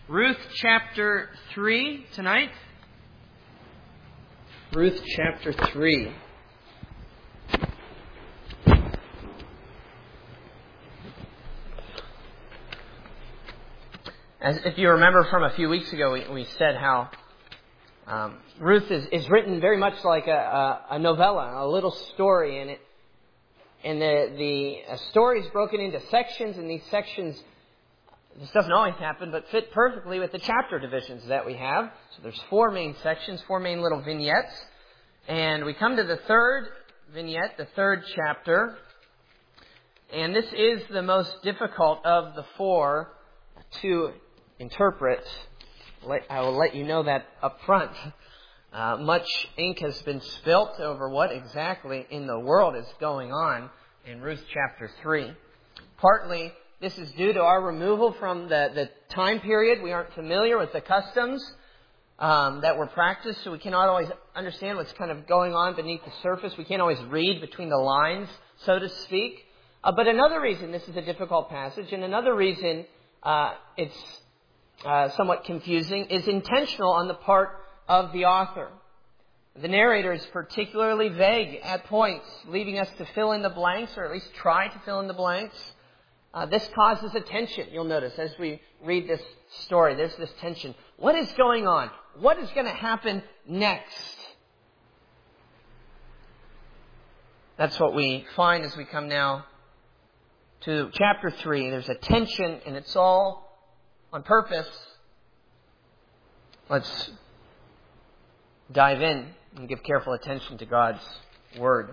Ruth chapter 3 tonight. Ruth chapter 3. As if you remember from a few weeks ago, we said how Ruth is written very much like a novella, a little story, and the story is broken into sections, and these sections, this doesn't always happen, but fit perfectly with the chapter divisions that we have. So there's 4 main sections, 4 main little vignettes, and we come to the third vignette, the third chapter, and this is the most difficult of the 4 to interpret. I will let you know that up front. Much ink has been spilt over what exactly in the world is going on in Ruth chapter 3. Partly, this is due to our removal from the time period. We aren't familiar with the customs that were practiced, so we cannot always understand what's kind of going on beneath the surface. We can't always read between the lines, so to speak. But another reason this is a difficult passage, and another reason it's somewhat confusing, is intentional on the part of the author. The narrator is particularly vague at points, leaving us to fill in the blanks, or at least try to fill in the blanks. This causes a tension, you'll notice, as we read this story. There's this tension. What is going on? What is going to happen next? That's what we find as we come now to chapter 3. There's a tension, and it's all on purpose. Let's dive in and give careful attention to God's Word.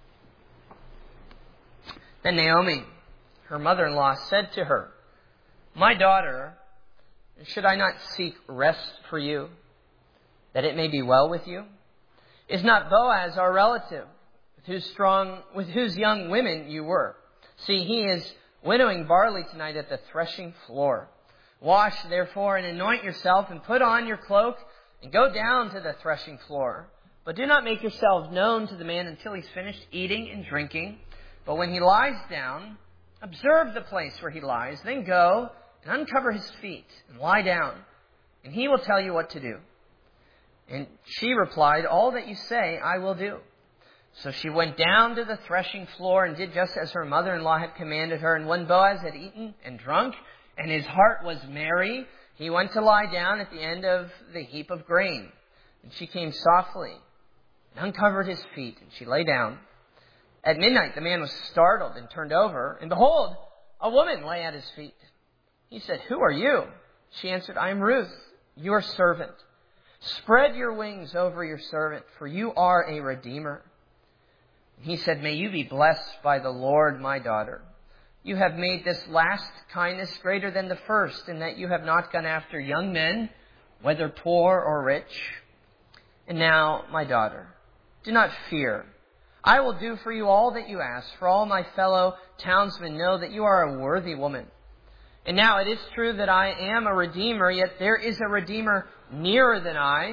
Then Naomi, her mother-in-law, said to her, "My daughter, should I not seek rest for you, that it may be well with you? Is not Boaz our relative, with whose young women you were? See, he is winnowing barley tonight at the threshing floor. Wash, therefore, and anoint yourself, and put on your cloak, and go down to the threshing floor. But do not make yourselves known to the man until he's finished eating and drinking. But when he lies down, observe the place where he lies, then go and uncover his feet and lie down, and he will tell you what to do." And she replied, "All that you say I will do." So she went down to the threshing floor and did just as her mother-in-law had commanded her. And when Boaz had eaten and drunk, and his heart was merry, he went to lie down at the end of the heap of grain. And she came softly and uncovered his feet, and she lay down. At midnight the man was startled and turned over, and behold, a woman lay at his feet. He said, "Who are you?" She answered, "I am Ruth, your servant. Spread your wings over your servant, for you are a redeemer." He said, "May you be blessed by the Lord, my daughter. You have made this last kindness greater than the first, in that you have not gone after young men, whether poor or rich. And now, my daughter, do not fear. I will do for you all that you ask, for all my fellow townsmen know that you are a worthy woman. And now it is true that I am a redeemer, yet there is a redeemer nearer than I.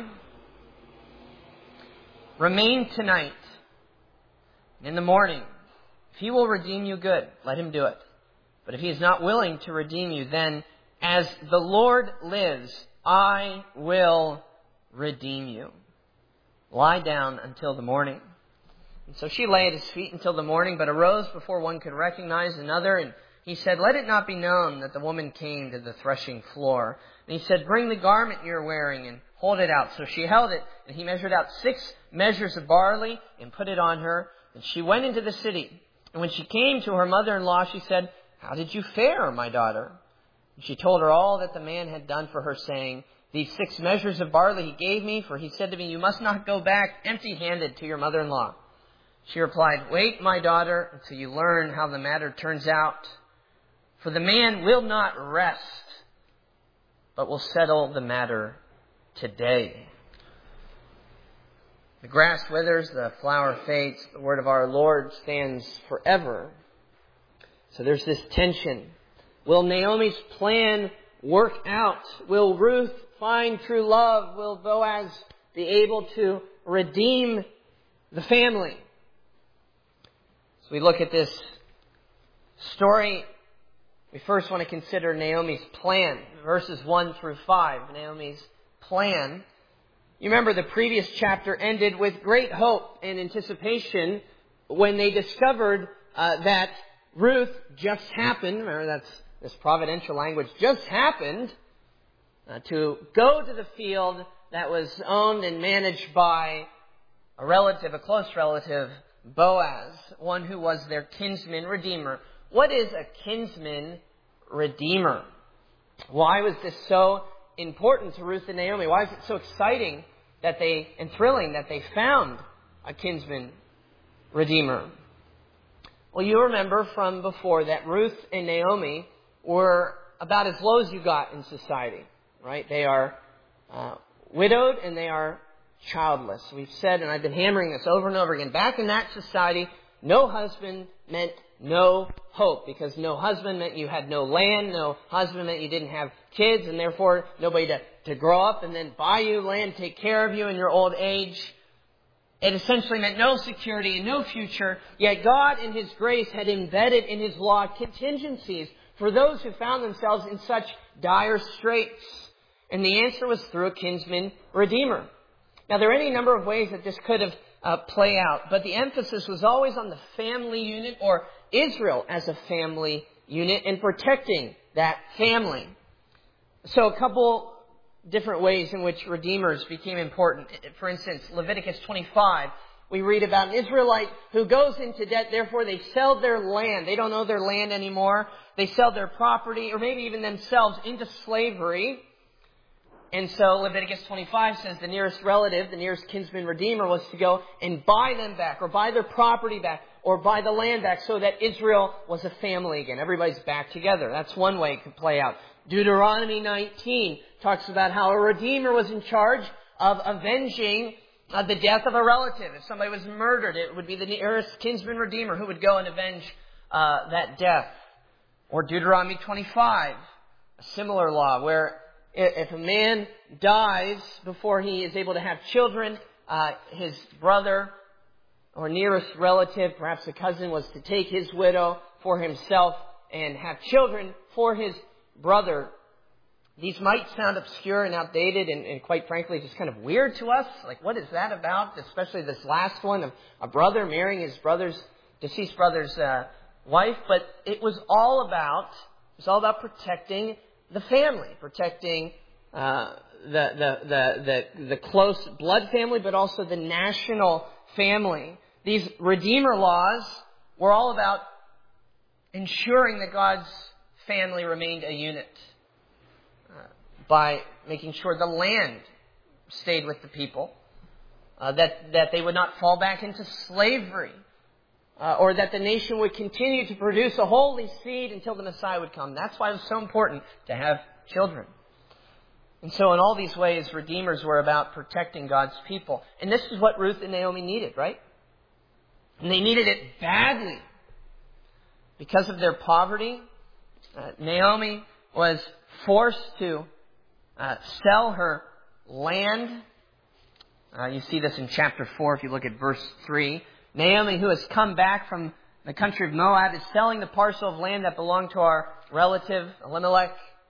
Remain tonight. In the morning, if he will redeem you, good, let him do it. But if he is not willing to redeem you, then as the Lord lives, I will redeem you. Lie down until the morning." And so she lay at his feet until the morning, but arose before one could recognize another. And he said, "Let it not be known that the woman came to the threshing floor." And he said, "Bring the garment you're wearing and hold it out." So she held it, and he measured out 6 measures of barley and put it on her. And she went into the city. And when she came to her mother-in-law, she said, "How did you fare, my daughter?" And she told her all that the man had done for her, saying, "These 6 measures of barley he gave me, for he said to me, 'You must not go back empty-handed to your mother-in-law.' She replied, 'Wait, my daughter, until you learn how the matter turns out. For the man will not rest, but will settle the matter today.'" The grass withers, the flower fades, the word of our Lord stands forever. So there's this tension. Will Naomi's plan work out? Will Ruth find true love? Will Boaz be able to redeem the family? So we look at this story. We first want to consider Naomi's plan, verses 1 through 5. Naomi's plan. You remember the previous chapter ended with great hope and anticipation when they discovered that Ruth just happened, remember that's this providential language, just happened to go to the field that was owned and managed by a relative, a close relative, Boaz, one who was their kinsman redeemer. What is a kinsman redeemer? Why was this so important to Ruth and Naomi? Why is it so exciting and thrilling that they found a kinsman redeemer? Well, you remember from before that Ruth and Naomi were about as low as you got in society, right? They are widowed and they are childless. We've said, and I've been hammering this over and over again, back in that society, no husband meant no hope, because no husband meant you had no land, no husband meant you didn't have kids, and therefore nobody to grow up and then buy you land, take care of you in your old age. It essentially meant no security and no future, yet God in His grace had embedded in His law contingencies for those who found themselves in such dire straits. And the answer was through a kinsman redeemer. Now, there are any number of ways that this could have play out, but the emphasis was always on the family unit, or Israel as a family unit, and protecting that family. So a couple different ways in which redeemers became important. For instance, Leviticus 25, we read about an Israelite who goes into debt, therefore they sell their land. They don't own their land anymore. They sell their property, or maybe even themselves, into slavery. And so Leviticus 25 says the nearest relative, the nearest kinsman redeemer, was to go and buy them back, or buy their property back, or buy the land back, so that Israel was a family again. Everybody's back together. That's one way it could play out. Deuteronomy 19 talks about how a redeemer was in charge of avenging the death of a relative. If somebody was murdered, it would be the nearest kinsman redeemer who would go and avenge that death. Or Deuteronomy 25, a similar law where if a man dies before he is able to have children, his brother or nearest relative, perhaps a cousin, was to take his widow for himself and have children for his brother. These might sound obscure and outdated and quite frankly just kind of weird to us. Like, what is that about? Especially this last one of a brother marrying his deceased brother's wife. But it was all about protecting the family, protecting the close blood family, but also the national family. These Redeemer laws were all about ensuring that God's family remained a unit by making sure the land stayed with the people, that they would not fall back into slavery, or that the nation would continue to produce a holy seed until the Messiah would come. That's why it was so important to have children. And so in all these ways, redeemers were about protecting God's people. And this is what Ruth and Naomi needed, right? And they needed it badly. Because of their poverty, Naomi was forced to sell her land. You see this in chapter 4 if you look at verse 3. Naomi, who has come back from the country of Moab, is selling the parcel of land that belonged to our relative Elimelech.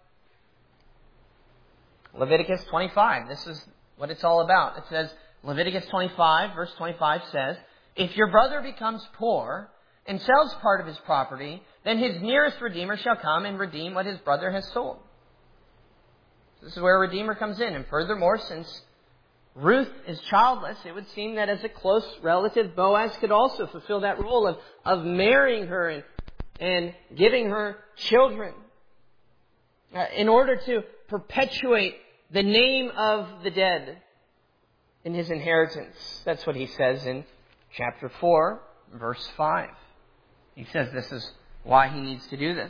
Leviticus 25. This is what it's all about. It says, Leviticus 25, verse 25 says, "If your brother becomes poor and sells part of his property, then his nearest redeemer shall come and redeem what his brother has sold." This is where a redeemer comes in. And furthermore, since Ruth is childless, it would seem that as a close relative, Boaz could also fulfill that role of marrying her and giving her children in order to perpetuate the name of the dead in his inheritance. That's what he says in chapter 4, verse 5. He says this is why he needs to do this.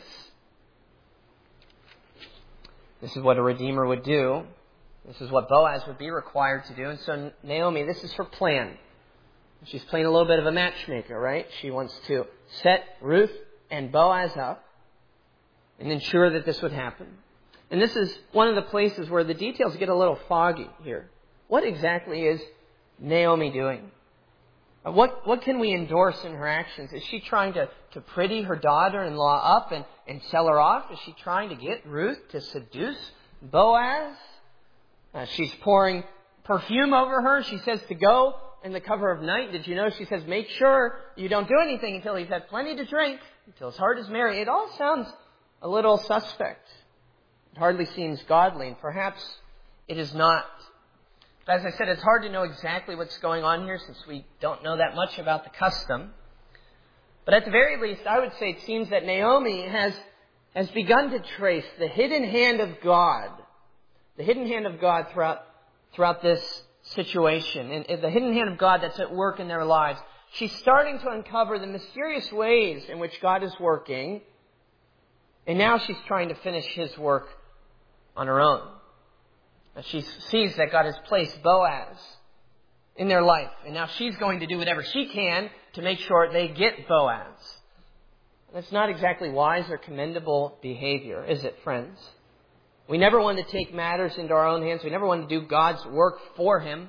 This is what a redeemer would do. This is what Boaz would be required to do. And so Naomi, this is her plan. She's playing a little bit of a matchmaker, right? She wants to set Ruth and Boaz up and ensure that this would happen. And this is one of the places where the details get a little foggy here. What exactly is Naomi doing? What can we endorse in her actions? Is she trying to pretty her daughter-in-law up and sell her off? Is she trying to get Ruth to seduce Boaz? She's pouring perfume over her. She says to go in the cover of night. Did you know she says, make sure you don't do anything until he's had plenty to drink, until his heart is merry. It all sounds a little suspect. It hardly seems godly, and perhaps it is not. As I said, it's hard to know exactly what's going on here since we don't know that much about the custom. But at the very least, I would say it seems that Naomi has begun to trace the hidden hand of God. The hidden hand of God throughout this situation. And the hidden hand of God that's at work in their lives. She's starting to uncover the mysterious ways in which God is working. And now she's trying to finish His work on her own. She sees that God has placed Boaz in their life. And now she's going to do whatever she can to make sure they get Boaz. That's not exactly wise or commendable behavior, is it, friends? We never want to take matters into our own hands. We never want to do God's work for Him.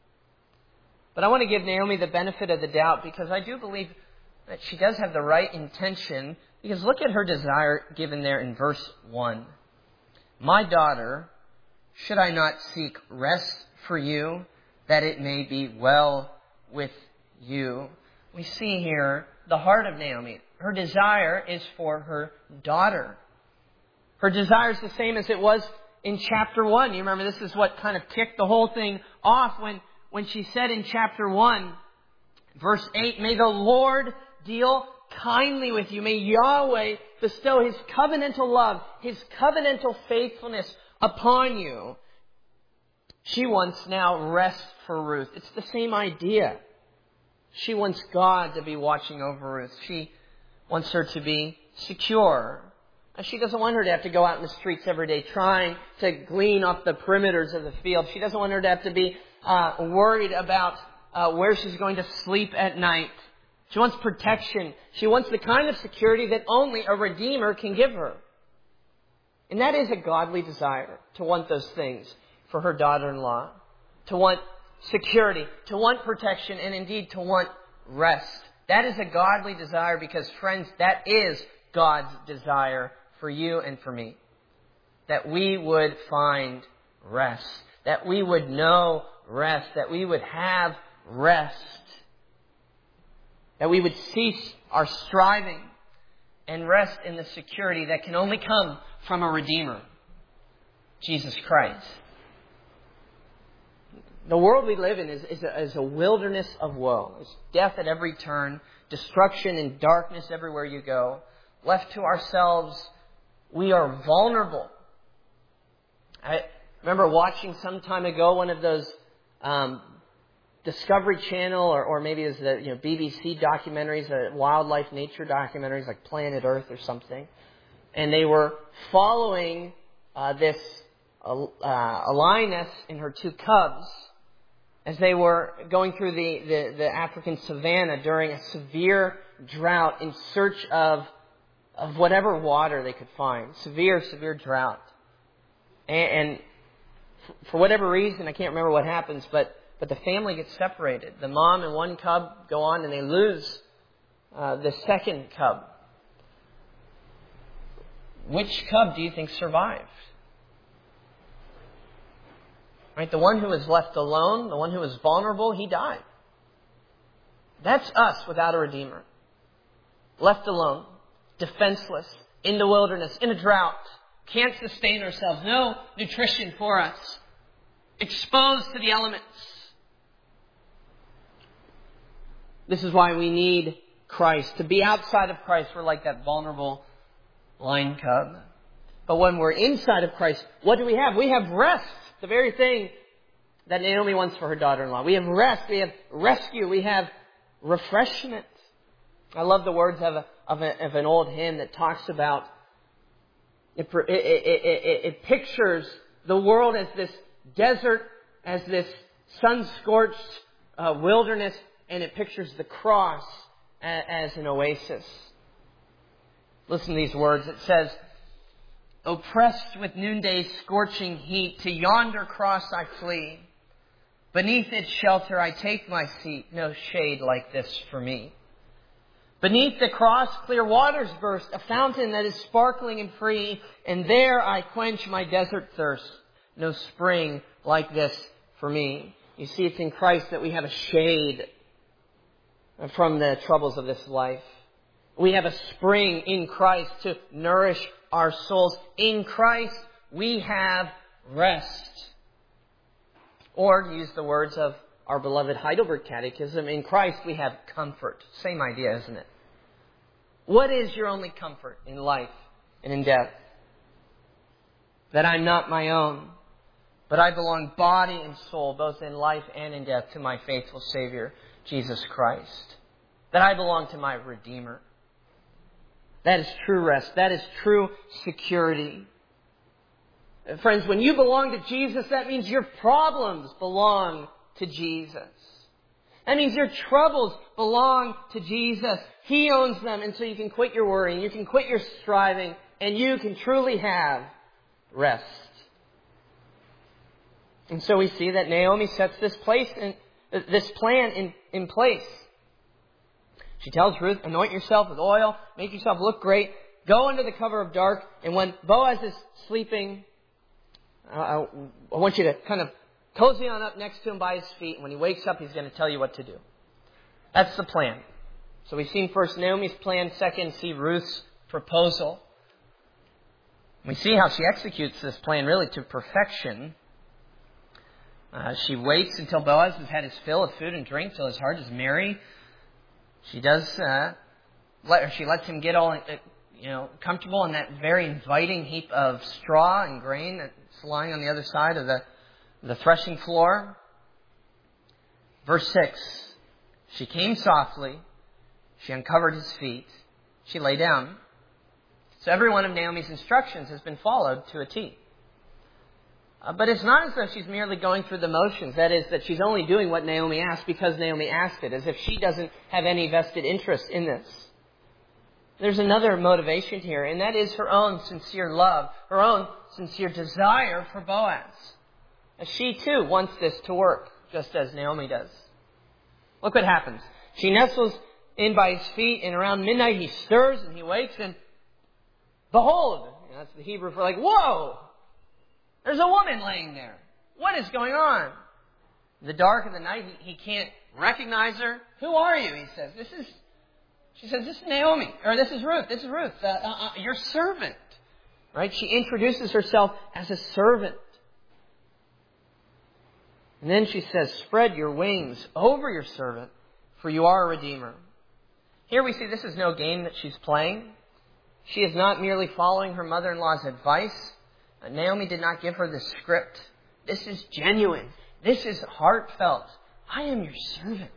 But I want to give Naomi the benefit of the doubt because I do believe that she does have the right intention. Because look at her desire given there in verse 1. My daughter, should I not seek rest for you, that it may be well with you? We see here the heart of Naomi. Her desire is for her daughter. Her desire is the same as it was in chapter 1. You remember this is what kind of kicked the whole thing off when she said in chapter 1, verse 8, may the Lord deal kindly with you. May Yahweh bestow His covenantal love, His covenantal faithfulness upon you. She wants now rest for Ruth. It's the same idea. She wants God to be watching over Ruth. She wants her to be secure. She doesn't want her to have to go out in the streets every day trying to glean off the perimeters of the field. She doesn't want her to have to be worried about where she's going to sleep at night. She wants protection. She wants the kind of security that only a Redeemer can give her. And that is a godly desire, to want those things for her daughter-in-law. To want security, to want protection, and indeed to want rest. That is a godly desire because, friends, that is God's desire for you and for me. That we would find rest. That we would know rest. That we would have rest. That we would cease our striving and rest in the security that can only come from a Redeemer, Jesus Christ. The world we live in is a wilderness of woe. There's death at every turn, destruction and darkness everywhere you go. Left to ourselves, we are vulnerable. I remember watching some time ago one of those Discovery Channel or maybe it was the BBC documentaries, wildlife nature documentaries like Planet Earth or something, and they were following this lioness and her two cubs as they were going through the African savannah during a severe drought in search of whatever water they could find. Severe drought. And for whatever reason, I can't remember what happens, but the family gets separated. The mom and one cub go on and they lose the second cub. Which cub do you think survived? Right, the one who was left alone, the one who was vulnerable, he died. That's us without a Redeemer. Left alone, defenseless, in the wilderness, in a drought, can't sustain ourselves, no nutrition for us, exposed to the elements. This is why we need Christ. To be outside of Christ, we're like that vulnerable lion cub. But when we're inside of Christ, what do we have? We have rest. The very thing that Naomi wants for her daughter-in-law. We have rest. We have rescue. We have refreshment. I love the words of an old hymn that talks about it pictures the world as this desert, as this sun-scorched wilderness, and it pictures the cross as an oasis. Listen to these words. It says, oppressed with noonday's scorching heat, to yonder cross I flee. Beneath its shelter I take my seat, no shade like this for me. Beneath the cross clear waters burst, a fountain that is sparkling and free, and there I quench my desert thirst, no spring like this for me. You see, it's in Christ that we have a shade from the troubles of this life. We have a spring in Christ to nourish our souls. In Christ we have rest. Or, to use the words of our beloved Heidelberg Catechism, in Christ we have comfort. Same idea, isn't it? What is your only comfort in life and in death? That I'm not my own, but I belong body and soul, both in life and in death, to my faithful Savior, Jesus Christ. That I belong to my Redeemer. That is true rest. That is true security. Friends, when you belong to Jesus, that means your problems belong to Jesus. That means your troubles belong to Jesus. He owns them, and so you can quit your worrying, you can quit your striving, and you can truly have rest. And so we see that Naomi sets this plan in place. She tells Ruth, anoint yourself with oil, make yourself look great, go under the cover of dark, and when Boaz is sleeping, I want you to kind of cozy on up next to him by his feet. And when he wakes up, he's going to tell you what to do. That's the plan. So we've seen first Naomi's plan. Second, see Ruth's proposal. We see how she executes this plan really to perfection. She waits until Boaz has had his fill of food and drink, till his heart is merry. She does. She lets him get all comfortable in that very inviting heap of straw and grain that's lying on the other side of the threshing floor. Verse 6, she came softly, she uncovered his feet, she lay down. So every one of Naomi's instructions has been followed to a T. But it's not as though she's merely going through the motions. That is, that she's only doing what Naomi asked because Naomi asked it, as if she doesn't have any vested interest in this. There's another motivation here, and that is her own sincere love, her own sincere desire for Boaz. As she too wants this to work, just as Naomi does. Look what happens. She nestles in by his feet, and around midnight he stirs and he wakes, and behold, that's the Hebrew for whoa! There's a woman laying there. What is going on? In the dark of the night, he can't recognize her. Who are you? He says. She says, this is Naomi, or this is Ruth. This is Ruth, your servant. Right? She introduces herself as a servant. And then she says, spread your wings over your servant, for you are a redeemer. Here we see this is no game that she's playing. She is not merely following her mother-in-law's advice. Naomi did not give her the script. This is genuine. This is heartfelt. I am your servant.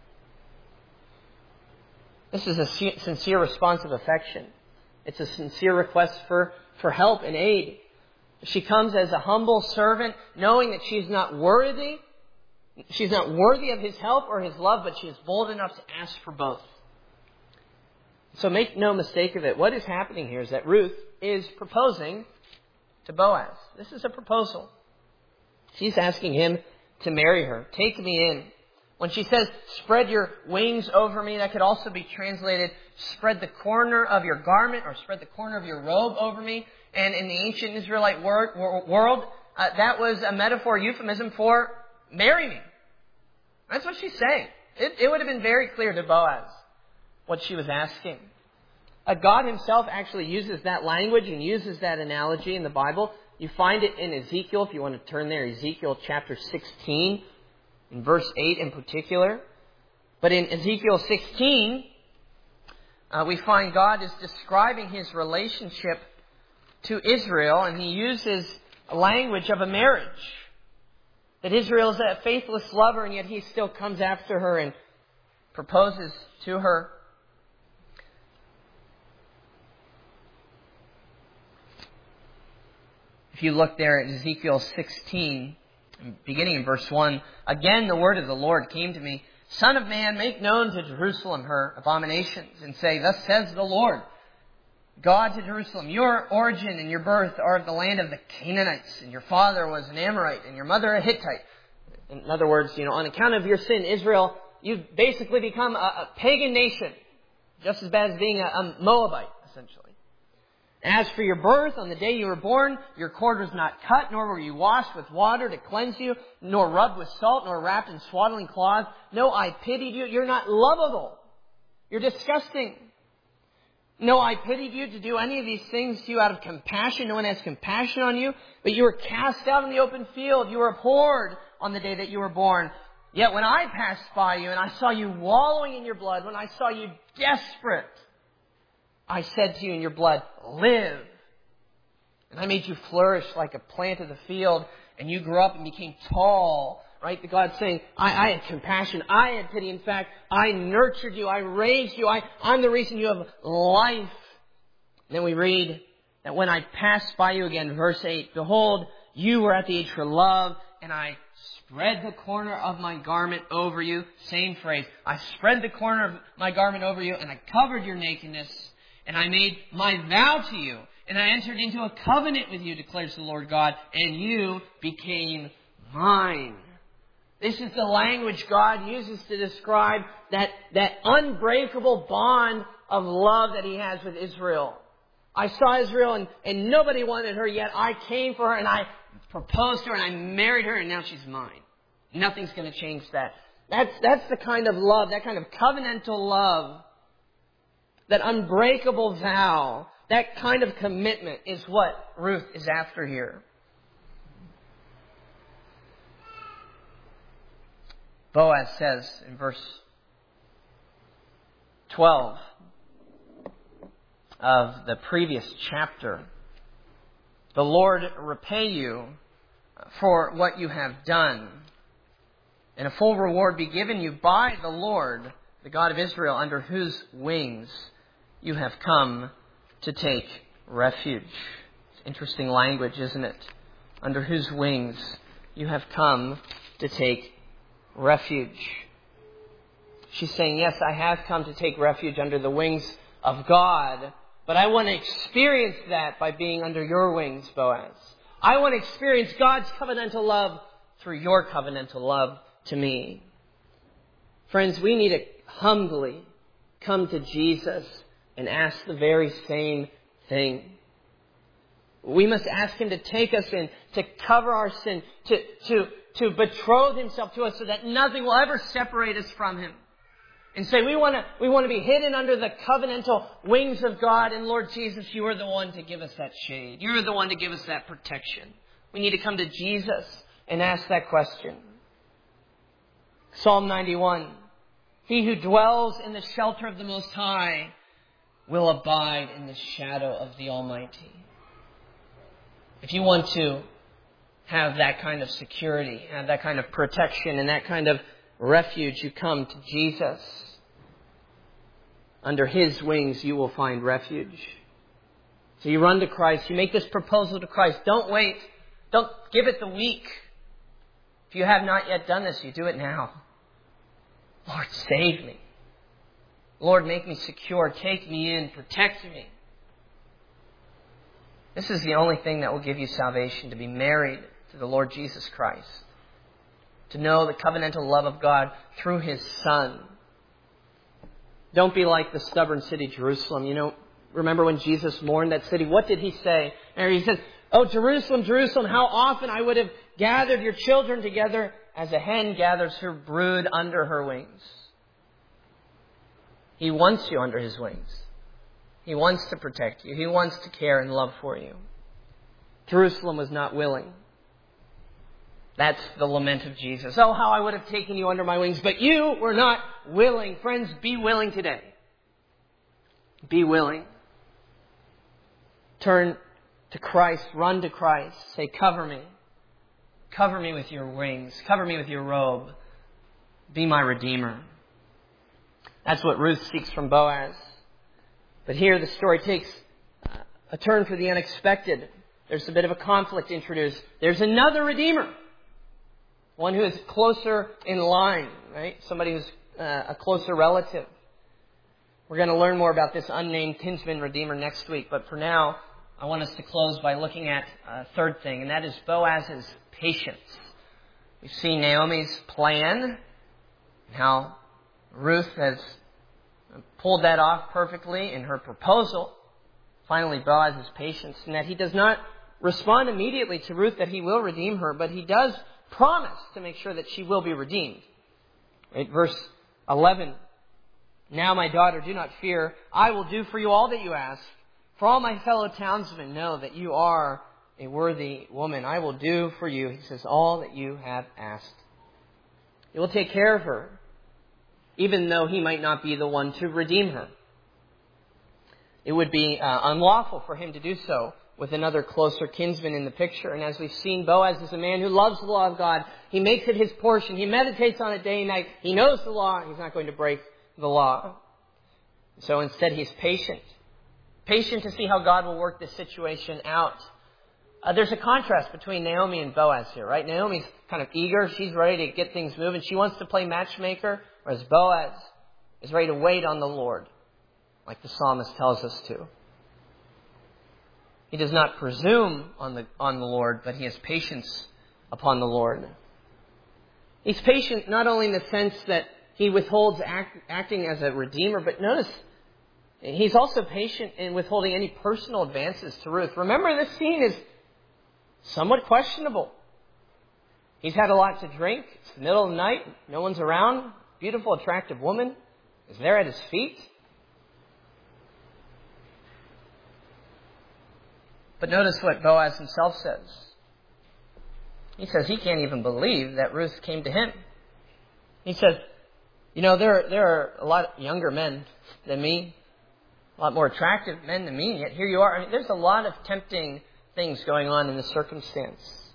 This is a sincere response of affection. It's a sincere request for help and aid. She comes as a humble servant, knowing that she's not worthy. She's not worthy of his help or his love, but she is bold enough to ask for both. So make no mistake of it. What is happening here is that Ruth is proposing to Boaz. This is a proposal. She's asking him to marry her. Take me in. When she says, spread your wings over me, that could also be translated, spread the corner of your garment or spread the corner of your robe over me. And in the ancient Israelite world, that was a metaphor, euphemism for marry me. That's what she's saying. It would have been very clear to Boaz what she was asking. God himself actually uses that language and uses that analogy in the Bible. You find it in Ezekiel, if you want to turn there, Ezekiel chapter 16. In verse 8 in particular. But in Ezekiel 16, we find God is describing his relationship to Israel, and he uses a language of a marriage. That Israel is a faithless lover, and yet he still comes after her and proposes to her. If you look there at Ezekiel 16, beginning in verse 1, again the word of the Lord came to me, Son of man, make known to Jerusalem her abominations, and say, thus says the Lord, God to Jerusalem, your origin and your birth are of the land of the Canaanites, and your father was an Amorite, and your mother a Hittite. In other words, on account of your sin, Israel, you've basically become a pagan nation. Just as bad as being a Moabite, essentially. As for your birth, on the day you were born, your cord was not cut, nor were you washed with water to cleanse you, nor rubbed with salt, nor wrapped in swaddling cloths. No, I pitied you. You're not lovable. You're disgusting. No, I pitied you to do any of these things to you out of compassion. No one has compassion on you. But you were cast out in the open field. You were abhorred on the day that you were born. Yet when I passed by you and I saw you wallowing in your blood, when I saw you desperate, I said to you in your blood, live. And I made you flourish like a plant of the field, and you grew up and became tall. Right? The God's saying, I had compassion. I had pity. In fact, I nurtured you. I raised you. I'm the reason you have life. And then we read that when I passed by you again, verse 8, behold, you were at the age for love, and I spread the corner of my garment over you. Same phrase. I spread the corner of my garment over you, and I covered your nakedness, and I made my vow to you, and I entered into a covenant with you, declares the Lord God, and you became mine. This is the language God uses to describe that unbreakable bond of love that He has with Israel. I saw Israel and nobody wanted her, yet I came for her and I proposed to her and I married her and now she's mine. Nothing's going to change that. That's the kind of love, that kind of covenantal love, that unbreakable vow, that kind of commitment is what Ruth is after here. Boaz says in verse 12 of the previous chapter, the Lord repay you for what you have done, and a full reward be given you by the Lord, the God of Israel, under whose wings you have come to take refuge. It's interesting language, isn't it? Under whose wings you have come to take refuge. She's saying, yes, I have come to take refuge under the wings of God, but I want to experience that by being under your wings, Boaz. I want to experience God's covenantal love through your covenantal love to me. Friends, we need to humbly come to Jesus and ask the very same thing. We must ask Him to take us in, to cover our sin, to betroth Himself to us so that nothing will ever separate us from Him. And say, we want to be hidden under the covenantal wings of God. And Lord Jesus, you are the one to give us that shade. You're the one to give us that protection. We need to come to Jesus and ask that question. Psalm 91. He who dwells in the shelter of the Most High will abide in the shadow of the Almighty. If you want to have that kind of security, have that kind of protection and that kind of refuge, you come to Jesus. Under His wings you will find refuge. So you run to Christ. You make this proposal to Christ. Don't wait. Don't give it the week. If you have not yet done this, you do it now. Lord, save me. Lord, make me secure. Take me in. Protect me. This is the only thing that will give you salvation, to be married to the Lord Jesus Christ. To know the covenantal love of God through His Son. Don't be like the stubborn city, Jerusalem. Remember when Jesus mourned that city? What did He say? And He said, "Oh, Jerusalem, Jerusalem, how often I would have gathered your children together as a hen gathers her brood under her wings." He wants you under His wings. He wants to protect you. He wants to care and love for you. Jerusalem was not willing. That's the lament of Jesus. Oh, how I would have taken you under my wings, but you were not willing. Friends, be willing today. Be willing. Turn to Christ. Run to Christ. Say, cover me. Cover me with your wings. Cover me with your robe. Be my Redeemer. That's what Ruth seeks from Boaz. But here the story takes a turn for the unexpected. There's a bit of a conflict introduced. There's another Redeemer. One who is closer in line, right? Somebody who's a closer relative. We're going to learn more about this unnamed kinsman Redeemer next week. But for now, I want us to close by looking at a third thing, and that is Boaz's patience. We've seen Naomi's plan, how Ruth has pulled that off perfectly in her proposal. Finally, Boaz's patience, and that he does not respond immediately to Ruth that he will redeem her, but he does promise to make sure that she will be redeemed. Right? Verse 11, "Now, my daughter, do not fear. I will do for you all that you ask. For all my fellow townsmen know that you are a worthy woman. I will do for you," he says, "all that you have asked." He will take care of her, even though he might not be the one to redeem her. It would be unlawful for him to do so with another closer kinsman in the picture. And as we've seen, Boaz is a man who loves the law of God. He makes it his portion. He meditates on it day and night. He knows the law. He's not going to break the law. So instead, he's patient. Patient to see how God will work this situation out. There's a contrast between Naomi and Boaz here, right? Naomi's kind of eager. She's ready to get things moving. She wants to play matchmaker, whereas Boaz is ready to wait on the Lord, like the psalmist tells us to. He does not presume on the Lord, but he has patience upon the Lord. He's patient not only in the sense that he withholds acting as a redeemer, but notice he's also patient in withholding any personal advances to Ruth. Remember, this scene is somewhat questionable. He's had a lot to drink. It's the middle of the night. No one's around. Beautiful, attractive woman is there at his feet. But notice what Boaz himself says. He says he can't even believe that Ruth came to him. He says, there are a lot younger men than me, a lot more attractive men than me, yet here you are. I mean, there's a lot of tempting things going on in this circumstance.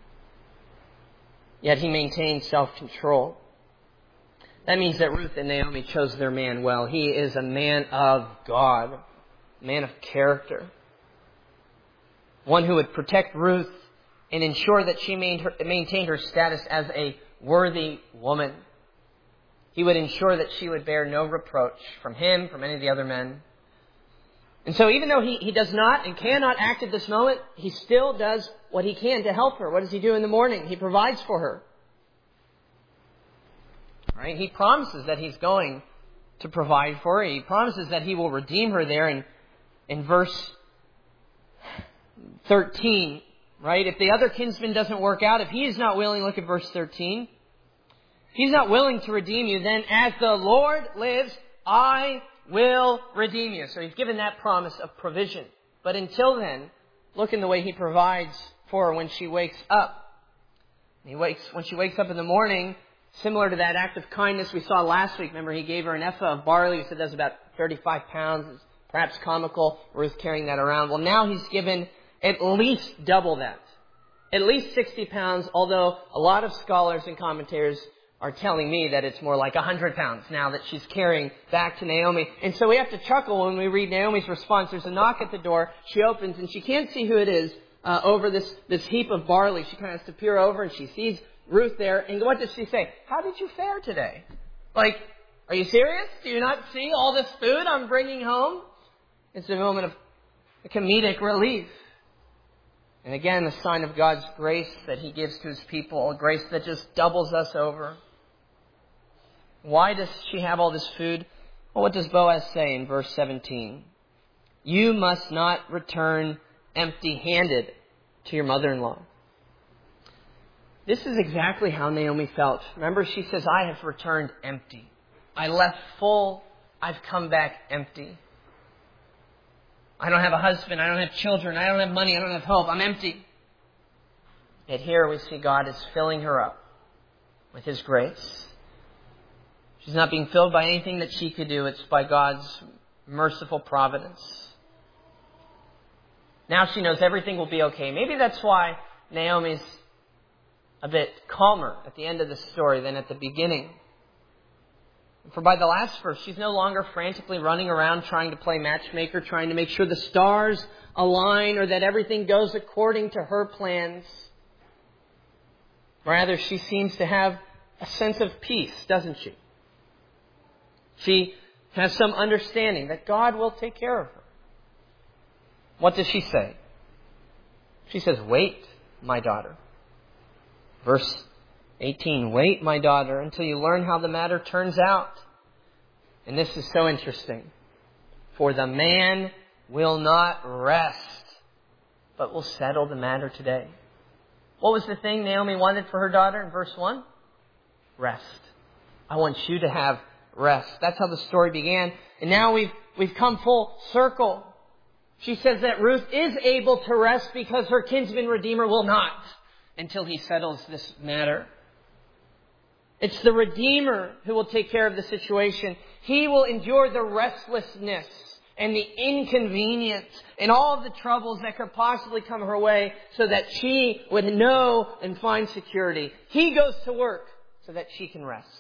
Yet he maintained self-control. That means that Ruth and Naomi chose their man well. He is a man of God, a man of character. One who would protect Ruth and ensure that she maintained her status as a worthy woman. He would ensure that she would bear no reproach from him, from any of the other men. And so even though he does not and cannot act at this moment, he still does what he can to help her. What does he do in the morning? He provides for her. Right? He promises that he's going to provide for her. He promises that he will redeem her there in verse 13, right? If the other kinsman doesn't work out, if he is not willing, look at verse 13. If he's not willing to redeem you, then as the Lord lives, I will redeem you. So he's given that promise of provision. But until then, look in the way he provides for her when she wakes up. When she wakes up in the morning, similar to that act of kindness we saw last week. Remember, he gave her an ephah of barley. He said that's about 35 pounds. It's perhaps comical, Ruth carrying that around. Well, now he's given at least double that. At least 60 pounds, although a lot of scholars and commentators are telling me that it's more like 100 pounds now that she's carrying back to Naomi. And so we have to chuckle when we read Naomi's response. There's a knock at the door. She opens and she can't see who it is over this heap of barley. She kind of has to peer over and she sees Ruth there. And what does she say? "How did you fare today?" Like, are you serious? Do you not see all this food I'm bringing home? It's a moment of comedic relief. And again, the sign of God's grace that he gives to his people, a grace that just doubles us over. Why does she have all this food? Well, what does Boaz say in verse 17? "You must not return empty-handed to your mother-in-law." This is exactly how Naomi felt. Remember, she says, "I have returned empty. I left full. I've come back empty. I don't have a husband. I don't have children. I don't have money. I don't have hope. I'm empty." Yet here we see God is filling her up with his grace. She's not being filled by anything that she could do. It's by God's merciful providence. Now she knows everything will be okay. Maybe that's why Naomi's a bit calmer at the end of the story than at the beginning. For by the last verse, she's no longer frantically running around trying to play matchmaker, trying to make sure the stars align or that everything goes according to her plans. Rather, she seems to have a sense of peace, doesn't she? She has some understanding that God will take care of her. What does she say? She says, "Wait, my daughter." Verse 18, wait, my daughter, until you learn how the matter turns out. And this is so interesting. For the man will not rest, but will settle the matter today. What was the thing Naomi wanted for her daughter in verse 1? Rest. I want you to have rest. That's how the story began. And now we've come full circle. She says that Ruth is able to rest because her kinsman redeemer will not until he settles this matter. It's the Redeemer who will take care of the situation. He will endure the restlessness and the inconvenience and all of the troubles that could possibly come her way so that she would know and find security. He goes to work so that she can rest.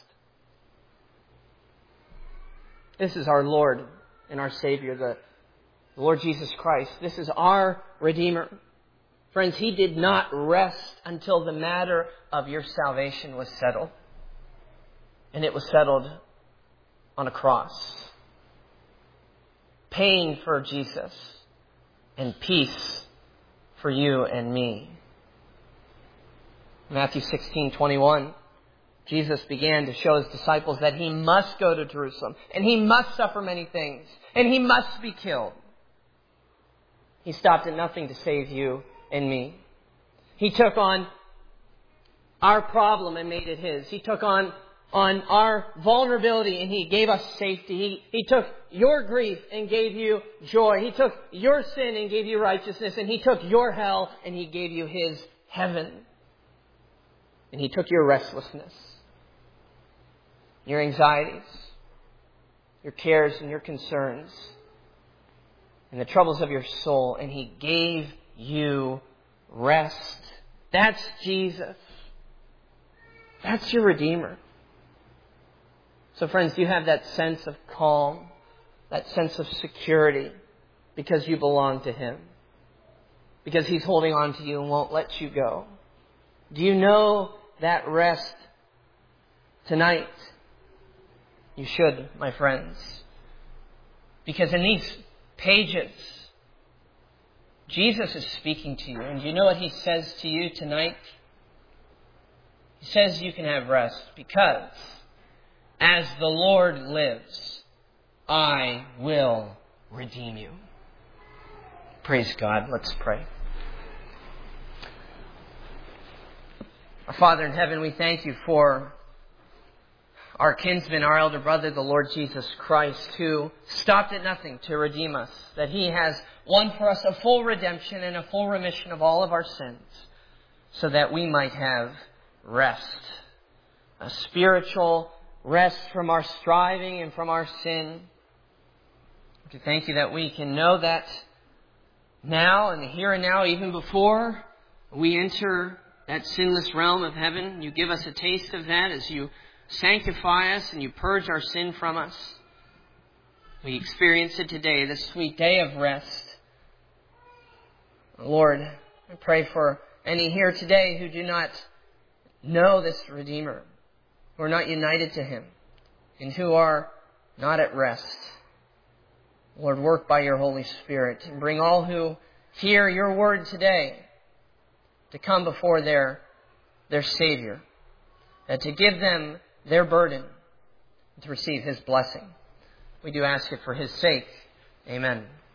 This is our Lord and our Savior, the Lord Jesus Christ. This is our Redeemer. Friends, He did not rest until the matter of your salvation was settled. And it was settled on a cross. Pain for Jesus and peace for you and me. Matthew 16:21, Jesus began to show His disciples that He must go to Jerusalem and He must suffer many things and He must be killed. He stopped at nothing to save you and me. He took on our problem and made it His. He took on our vulnerability and He gave us safety. He took your grief and gave you joy. He took your sin and gave you righteousness. And He took your hell and He gave you His heaven. And He took your restlessness, your anxieties, your cares and your concerns, and the troubles of your soul. And He gave you rest. That's Jesus. That's your Redeemer. So friends, do you have that sense of calm, that sense of security because you belong to Him? Because He's holding on to you and won't let you go? Do you know that rest tonight? You should, my friends. Because in these pages, Jesus is speaking to you. And do you know what He says to you tonight? He says you can have rest because as the Lord lives, I will redeem you. Praise God. Let's pray. Our Father in heaven, we thank You for our kinsman, our elder brother, the Lord Jesus Christ, who stopped at nothing to redeem us. That He has won for us a full redemption and a full remission of all of our sins so that we might have rest. A spiritual rest from our striving and from our sin. To thank You that we can know that now and here and now, even before we enter that sinless realm of heaven. You give us a taste of that as You sanctify us and You purge our sin from us. We experience it today, this sweet day of rest. Lord, I pray for any here today who do not know this Redeemer, who are not united to Him, and who are not at rest. Lord, work by Your Holy Spirit and bring all who hear Your word today to come before their Savior, and to give them their burden, and to receive His blessing. We do ask it for His sake. Amen.